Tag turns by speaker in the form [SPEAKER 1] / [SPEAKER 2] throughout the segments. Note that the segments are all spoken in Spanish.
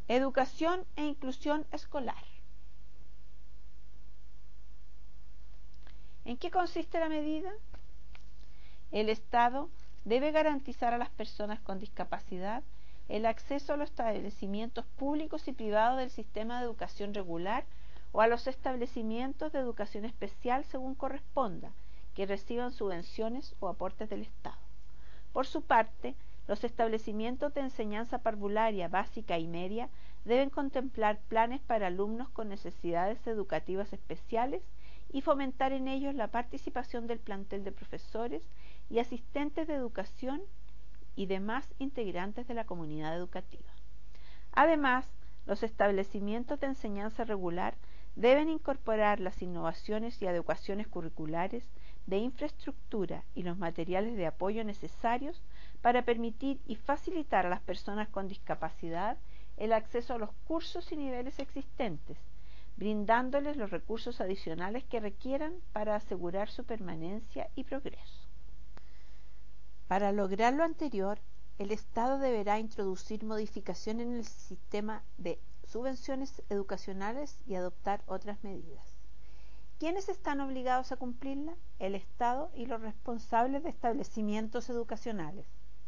[SPEAKER 1] Educación e inclusión escolar. ¿En qué consiste la medida? El Estado debe garantizar a las personas con discapacidad el acceso a los establecimientos públicos y privados del sistema de educación regular o a los establecimientos de educación especial según corresponda, que reciban subvenciones o aportes del Estado. Por su parte, los establecimientos de enseñanza parvularia básica y media deben contemplar planes para alumnos con necesidades educativas especiales y fomentar en ellos la participación del plantel de profesores y asistentes de educación y demás integrantes de la comunidad educativa. Además, los establecimientos de enseñanza regular deben incorporar las innovaciones y adecuaciones curriculares de infraestructura y los materiales de apoyo necesarios para permitir y facilitar a las personas con discapacidad el acceso a los cursos y niveles existentes, brindándoles los recursos adicionales que requieran para asegurar su permanencia y progreso. Para lograr lo anterior, el Estado deberá introducir modificaciones en el sistema de subvenciones educacionales y adoptar otras medidas. ¿Quiénes están obligados a cumplirla? El Estado y los responsables de establecimientos educacionales.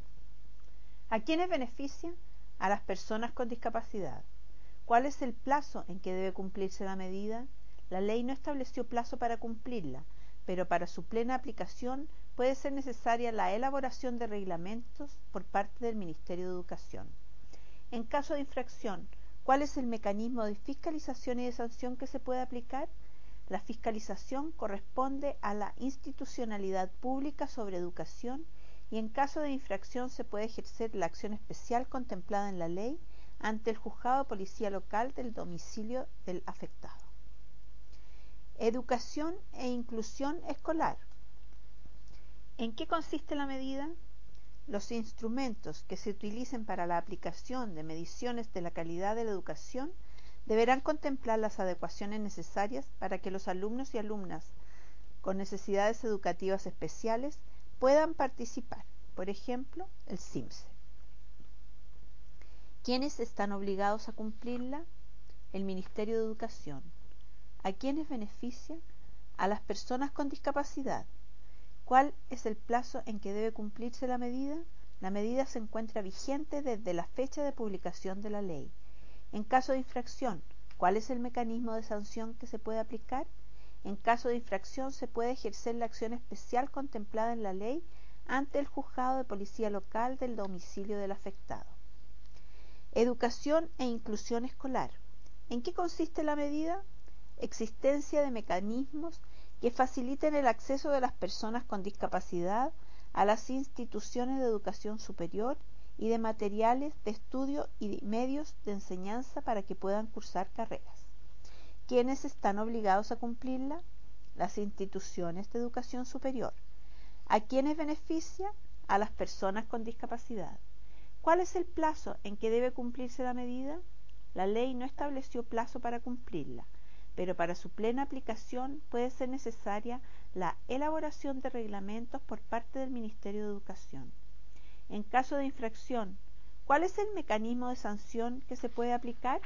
[SPEAKER 1] ¿A quiénes beneficia? A las personas con discapacidad. ¿Cuál es el plazo en que debe cumplirse la medida? La ley no estableció plazo para cumplirla, pero para su plena aplicación puede ser necesaria la elaboración de reglamentos por parte del Ministerio de Educación. En caso de infracción, ¿cuál es el mecanismo de fiscalización y de sanción que se puede aplicar? La fiscalización corresponde a la institucionalidad pública sobre educación y en caso de infracción se puede ejercer la acción especial contemplada en la ley ante el juzgado de policía local del domicilio del afectado. Educación e inclusión escolar. ¿En qué consiste la medida? Los instrumentos que se utilicen para la aplicación de mediciones de la calidad de la educación deberán contemplar las adecuaciones necesarias para que los alumnos y alumnas con necesidades educativas especiales puedan participar, por ejemplo, el CIMSE. ¿Quiénes están obligados a cumplirla? El Ministerio de Educación. ¿A quiénes beneficia? A las personas con discapacidad. ¿Cuál es el plazo en que debe cumplirse la medida? La medida se encuentra vigente desde la fecha de publicación de la ley. En caso de infracción, ¿cuál es el mecanismo de sanción que se puede aplicar? En caso de infracción se puede ejercer la acción especial contemplada en la ley ante el juzgado de policía local del domicilio del afectado. Educación e inclusión escolar. ¿En qué consiste la medida? Existencia de mecanismos que faciliten el acceso de las personas con discapacidad a las instituciones de educación superior y de materiales de estudio y de medios de enseñanza para que puedan cursar carreras. ¿Quiénes están obligados a cumplirla? Las instituciones de educación superior. ¿A quiénes beneficia? A las personas con discapacidad. ¿Cuál es el plazo en que debe cumplirse la medida? La ley no estableció plazo para cumplirla, pero para su plena aplicación puede ser necesaria la elaboración de reglamentos por parte del Ministerio de Educación. En caso de infracción, ¿cuál es el mecanismo de sanción que se puede aplicar?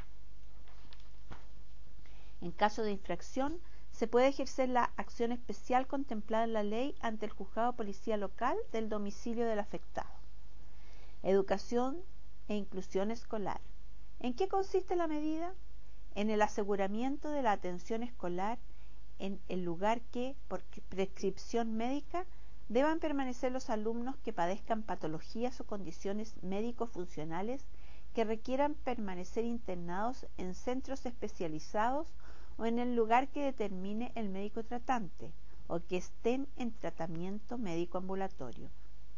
[SPEAKER 1] En caso de infracción, se puede ejercer la acción especial contemplada en la ley ante el juzgado de policía local del domicilio del afectado. Educación e inclusión escolar. ¿En qué consiste la medida? En el aseguramiento de la atención escolar en el lugar que, por prescripción médica, deban permanecer los alumnos que padezcan patologías o condiciones médico-funcionales que requieran permanecer internados en centros especializados o en el lugar que determine el médico tratante o que estén en tratamiento médico ambulatorio.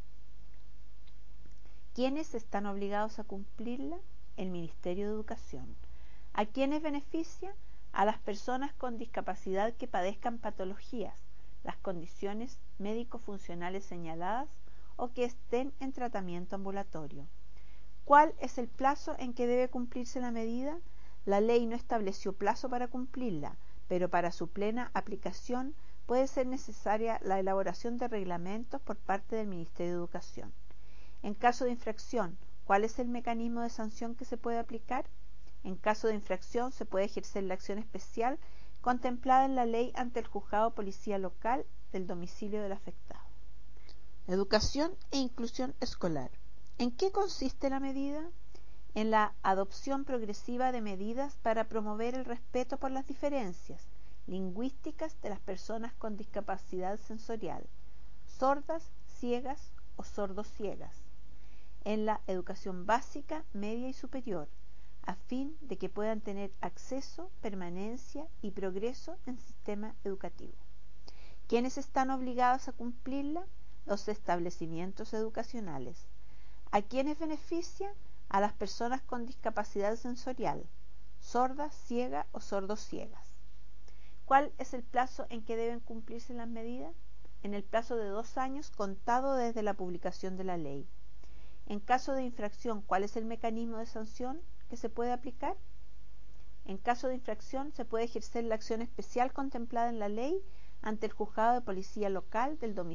[SPEAKER 1] ¿Quiénes están obligados a cumplirla? El Ministerio de Educación. ¿A quiénes beneficia? A las personas con discapacidad que padezcan patologías, las condiciones médico-funcionales señaladas o que estén en tratamiento ambulatorio. ¿Cuál es el plazo en que debe cumplirse la medida? La ley no estableció plazo para cumplirla, pero para su plena aplicación puede ser necesaria la elaboración de reglamentos por parte del Ministerio de Educación. En caso de infracción, ¿cuál es el mecanismo de sanción que se puede aplicar? En caso de infracción, se puede ejercer la acción especial contemplada en la ley ante el juzgado o policía local del domicilio del afectado. Educación e inclusión escolar. ¿En qué consiste la medida? En la adopción progresiva de medidas para promover el respeto por las diferencias lingüísticas de las personas con discapacidad sensorial, sordas, ciegas o sordociegas, en la educación básica, media y superior, a fin de que puedan tener acceso, permanencia y progreso en el sistema educativo. ¿Quiénes están obligados a cumplirla? Los establecimientos educacionales. ¿A quiénes beneficia? A las personas con discapacidad sensorial, sordas, ciegas o sordociegas. ¿Cuál es el plazo en que deben cumplirse las medidas? En el plazo de 2 años contado desde la publicación de la ley. En caso de infracción, ¿cuál es el mecanismo de sanción que se puede aplicar? En caso de infracción, se puede ejercer la acción especial contemplada en la ley ante el juzgado de policía local del domicilio